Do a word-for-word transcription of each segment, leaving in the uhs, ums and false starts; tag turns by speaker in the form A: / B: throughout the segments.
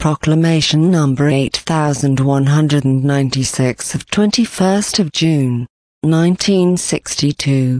A: Proclamation number eight thousand one hundred ninety-six of twenty-first of June, nineteen sixty-two.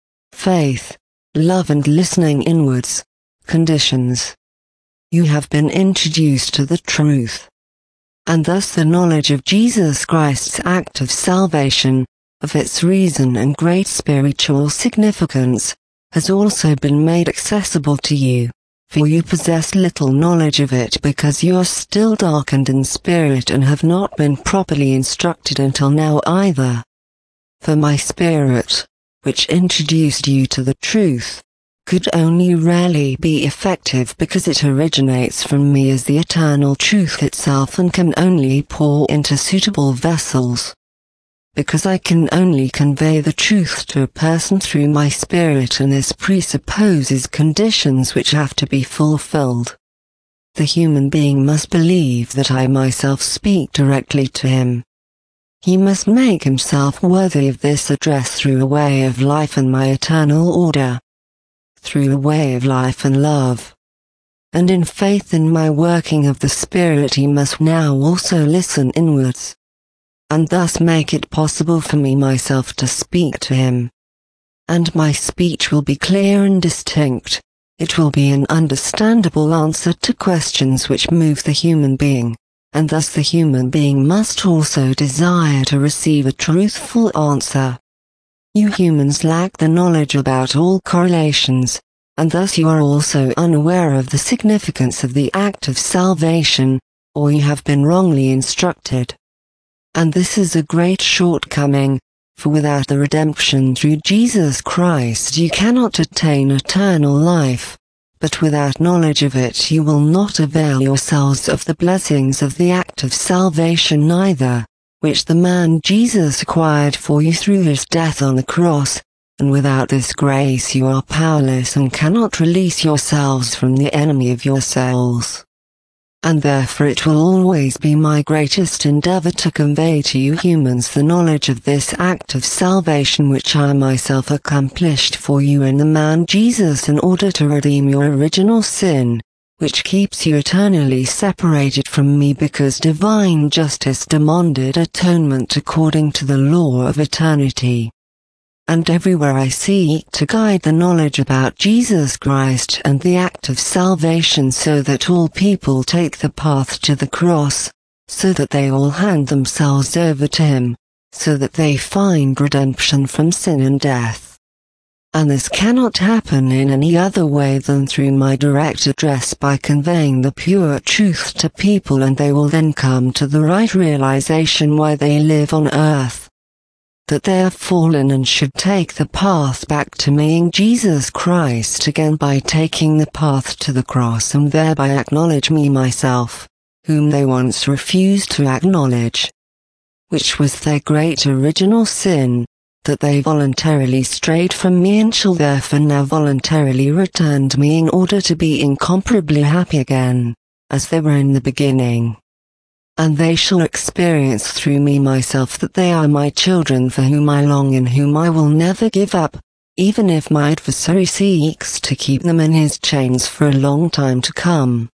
A: Faith, love and listening inwards. Conditions. You have been introduced to the truth. And thus the knowledge of Jesus Christ's act of salvation, of its reason and great spiritual significance, has also been made accessible to you. For you possess little knowledge of it because you are still darkened in spirit and have not been properly instructed until now either. For my spirit, which introduced you to the truth, could only rarely be effective because it originates from me as the eternal truth itself and can only pour into suitable vessels. Because I can only convey the truth to a person through my spirit, and this presupposes conditions which have to be fulfilled. The human being must believe that I myself speak directly to him. He must make himself worthy of this address through a way of life and my eternal order. Through a way of life and love. And in faith in my working of the Spirit he must now also listen inwards. And thus make it possible for me myself to speak to him. And my speech will be clear and distinct. It will be an understandable answer to questions which move the human being, and thus the human being must also desire to receive a truthful answer. You humans lack the knowledge about all correlations, and thus you are also unaware of the significance of the act of salvation, or you have been wrongly instructed. And this is a great shortcoming, for without the redemption through Jesus Christ you cannot attain eternal life, but without knowledge of it you will not avail yourselves of the blessings of the act of salvation either, which the man Jesus acquired for you through his death on the cross, and without this grace you are powerless and cannot release yourselves from the enemy of your souls. And therefore it will always be my greatest endeavor to convey to you humans the knowledge of this act of salvation which I myself accomplished for you in the man Jesus in order to redeem your original sin, which keeps you eternally separated from me because divine justice demanded atonement according to the law of eternity. And everywhere I seek to guide the knowledge about Jesus Christ and the act of salvation so that all people take the path to the cross, so that they all hand themselves over to him, so that they find redemption from sin and death. And this cannot happen in any other way than through my direct address by conveying the pure truth to people, and they will then come to the right realization why they live on earth. That they are fallen and should take the path back to meeting Jesus Christ again by taking the path to the cross and thereby acknowledge me myself, whom they once refused to acknowledge. Which was their great original sin, that they voluntarily strayed from me and shall therefore now voluntarily return to me in order to be incomparably happy again, as they were in the beginning. And they shall experience through me myself that they are my children for whom I long and whom I will never give up, even if my adversary seeks to keep them in his chains for a long time to come.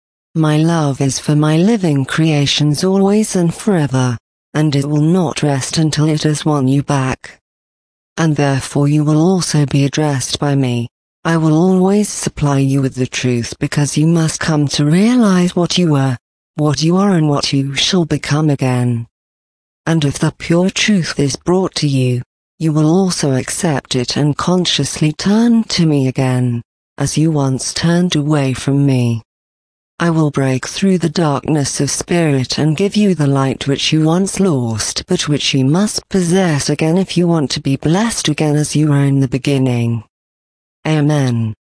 A: My love is for my living creations always and forever, and it will not rest until it has won you back. And therefore you will also be addressed by me. I will always supply you with the truth because you must come to realize what you were, what you are and what you shall become again. And if the pure truth is brought to you, you will also accept it and consciously turn to me again, as you once turned away from me. I will break through the darkness of spirit and give you the light which you once lost but which you must possess again if you want to be blessed again as you were in the beginning. Amen.